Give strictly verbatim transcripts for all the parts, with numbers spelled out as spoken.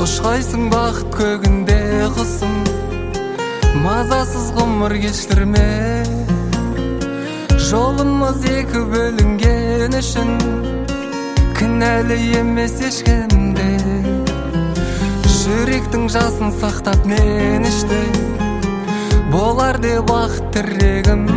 Құшқайсың бақыт көгінде құсым, мазасыз ғұмыр кештірме. Жолымыз екі бөлінген үшін кінәлі емес ешкімде. Жүректің жасын сақтап мен іште болар деп бақыт тірегім.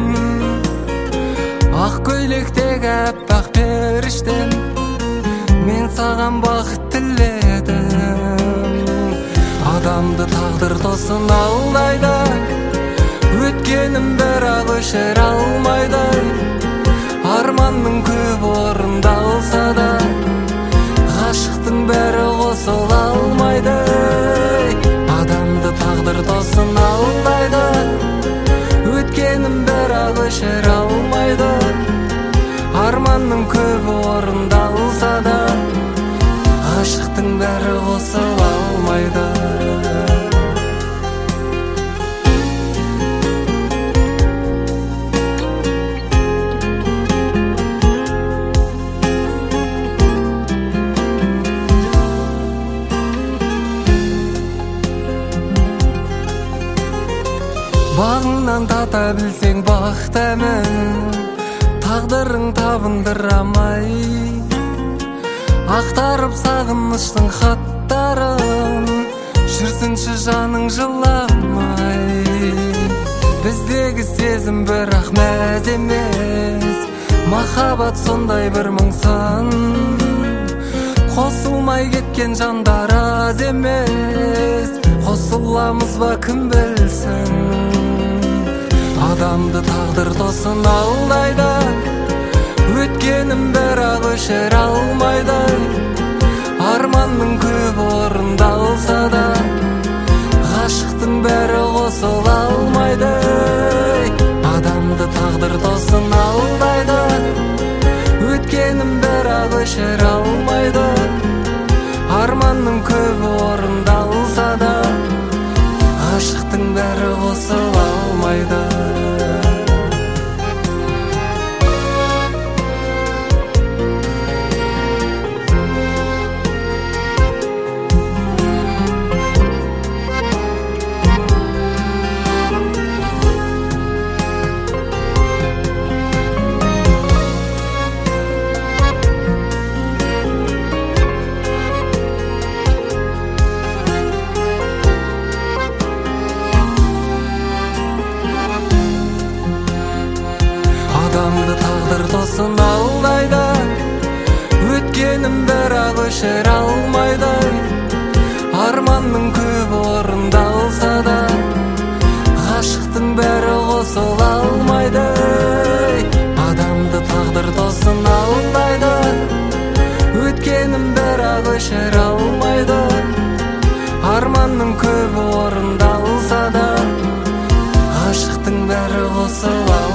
Ақ көйлектегі аппақ періштем, мен саған бақыт тіледім. Адамды тағдыр тосын алдайды, өткенім бірақ өшіре алмайды. Арманның көп орындалса да, ғашықтың бәрі қосыла алмайды. Адамды тағдыр тосын алдайды, өткенім бірақ өшіре алмайды. Арманның көп орындалса да, ғашықтың бәрі қосыла алмайды. Бағыңнан тата білсең бақтамын, тағдырың табындырамай. Ақтарып сағыныштың хаттарын, жүрсінші жаның жыламай. Біздегі сезім бірақ мәз емес, махаббат сондай бір мың сан. Қосылмай кеткен жандар аз емес, қосыламыз ба кім білсін. Адамды тағдыр тосын алдайды, өткенім бірақ өшіре алмайды. Арманның көп орындалса да, ғашықтың бәрі қосыла алмайды. Адамды тағдыр тосын алдайды, өткенім бірақ өшіре алмайды. Арманның көп орындалса да, ғашықтың бәрі қосыла алмайды. Адамды тағдыр тосын алдайды, өткенім бірақ өшіре алмайды. Арманның көп орындалса да, ғашықтың бәрі қосыла алмайды. Адамды тағдыр тосын алдайды, өткенім бірақ өшіре алмайды. Арманның көп орындалса да, ғашықтың бәрі қосыла